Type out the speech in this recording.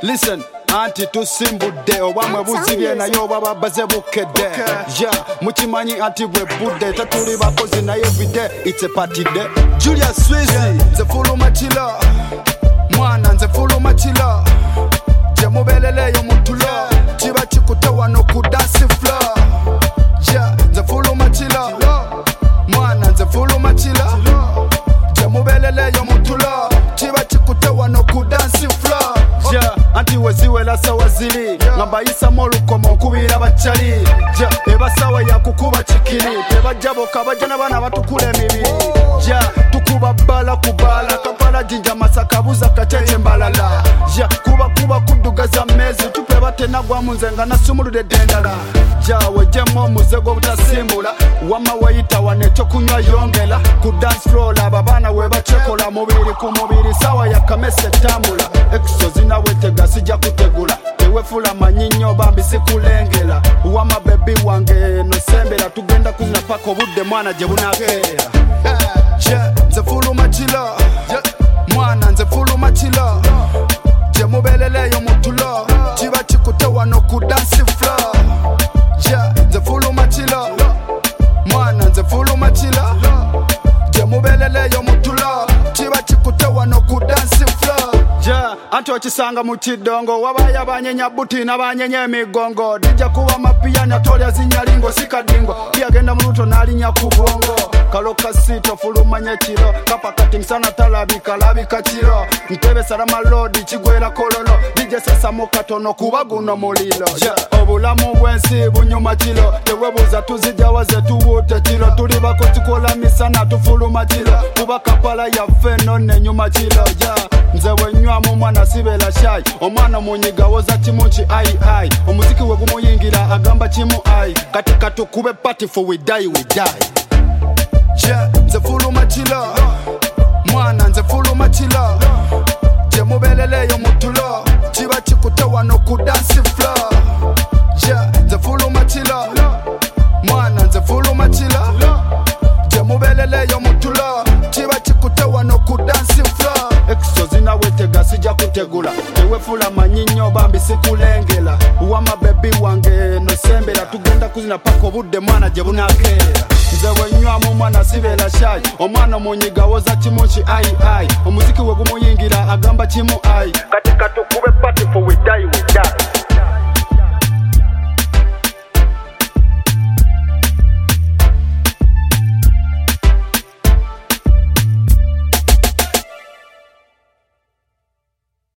Listen, anti tusimbudde obwamwe buzibye naye obaba baze bukedde ja mukimanyi anti bwe budde tatuli bakozi naye everyday it's a party day. Julius Swizy nze fuluma kila mwana nze fuluma kila je mubeleleyo mutulo kiba kikute wano ku dance floor ja nze fuluma kila mwana nze fuluma kila je mubeleleyo mutulo kiba kikute wano ku dance floor ja anti weziwela sawa zili ngambayisa molukomo nkubira bachali ja ebasawa yakukuba kikiri tebajjaboka bajja n'abaana batukula emibiri ja tukuba bbala kubala kapala jinja masaka buza kacheche mbalala ja kuba kudugaza mezi tupe batenagwa munze nga nasumuludde dendala ja wejemo muzego butasimbula wama wayita wanekyo kunywa yongela ku dance floor abaana we bachekola mubiri ku mubiri sawa yakamese tambula exo zinawetega sijja kutegula tewefula manyinyo bambi sikulengela wama bebi wange nosembera tugenda kuzina paka obudde mwana gye bunakeera nze fuluma kila mwana nze fuluma kila gye mubeleleyo mutulo kiba kikute wano ku dance floor nze fuluma kila mwana nze fuluma kila gye mubeleleyo mutulo kiba kikute wano ku dance floor anti okisanga mu kiddongo wabayo abanyenya buti n'abanyenya emigongo dijja kuba mapiyani atolya zinyalingo sikadingo yagenda mu luto n'alinya ku bwongo kaloka sito fulumanya kiro kapakati msana talabika labika kiro ntebe salama lodi kigwera kololo dijja sesamo katono kuba guno muliro obulamu bwensi bunyuma kiro tewebuuza tuzijawaze tuwute kiro tuli bako tukola misana tufuluma kiro kuba kapala yaffe nonne nyuma kiro nze wenywamu mwana sibela shy omwana munyiga woza kimuki ai omuziki we gumuyingira agamba kimu ai kati katukube party for we die nze fuluma kila mwana nze fuluma kila gye mubeleleyo mutulo kiba kikute wano ku dance floor nze fuluma kila mwana nze fuluma kila gye mubeleleyo mutulo kiba kikute wano ku dance floor exo zinawetega sijja kutegula tewefula manyinyo bambi sikulengela wama bebi wange nosembera tugenda kuzina paka obudde mwana gye bunakeera nze wenywamu mwana sibela shy omwana munyiga woza kimuki ai omuziki we gumuyingira agamba kimu ai kati katukube